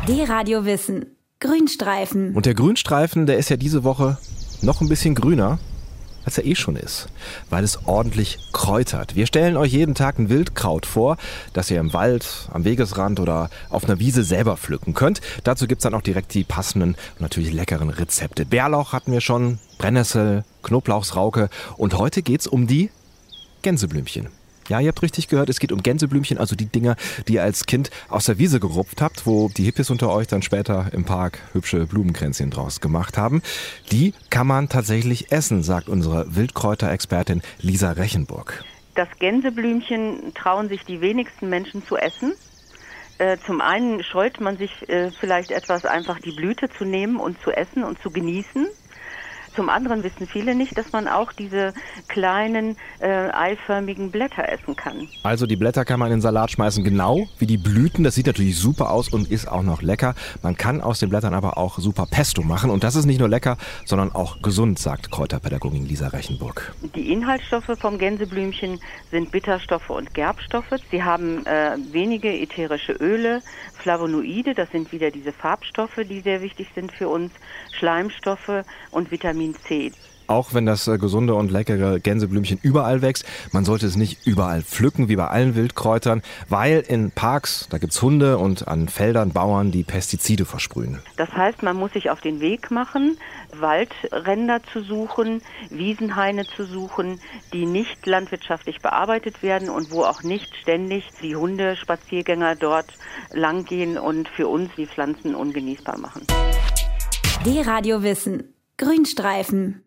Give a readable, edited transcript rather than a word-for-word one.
D-Radio Wissen. Grünstreifen. Und der Grünstreifen, der ist ja diese Woche noch ein bisschen grüner, als er eh schon ist, weil es ordentlich kräutert. Wir stellen euch jeden Tag ein Wildkraut vor, das ihr im Wald, am Wegesrand oder auf einer Wiese selber pflücken könnt. Dazu gibt's dann auch direkt die passenden und natürlich leckeren Rezepte. Bärlauch hatten wir schon, Brennnessel, Knoblauchsrauke und heute geht's um die Gänseblümchen. Ja, ihr habt richtig gehört, es geht um Gänseblümchen, also die Dinger, die ihr als Kind aus der Wiese gerupft habt, wo die Hippies unter euch dann später im Park hübsche Blumenkränzchen draus gemacht haben. Die kann man tatsächlich essen, sagt unsere Wildkräuterexpertin Lisa Rechenburg. Das Gänseblümchen trauen sich die wenigsten Menschen zu essen. Zum einen scheut man sich vielleicht etwas, einfach die Blüte zu nehmen und zu essen und zu genießen. Zum anderen wissen viele nicht, dass man auch diese kleinen, eiförmigen Blätter essen kann. Also die Blätter kann man in den Salat schmeißen, genau wie die Blüten. Das sieht natürlich super aus und ist auch noch lecker. Man kann aus den Blättern aber auch super Pesto machen. Und das ist nicht nur lecker, sondern auch gesund, sagt Kräuterpädagogin Lisa Rechenburg. Die Inhaltsstoffe vom Gänseblümchen sind Bitterstoffe und Gerbstoffe. Sie haben wenige ätherische Öle, Flavonoide, das sind wieder diese Farbstoffe, die sehr wichtig sind für uns, Schleimstoffe und Vitamin C. Auch wenn das gesunde und leckere Gänseblümchen überall wächst, man sollte es nicht überall pflücken, wie bei allen Wildkräutern, weil in Parks, da gibt's Hunde und an Feldern Bauern, die Pestizide versprühen. Das heißt, man muss sich auf den Weg machen, Waldränder zu suchen, Wiesenhaine zu suchen, die nicht landwirtschaftlich bearbeitet werden und wo auch nicht ständig die Hunde, Spaziergänger dort langgehen und für uns die Pflanzen ungenießbar machen. D-Radio Wissen. Grünstreifen.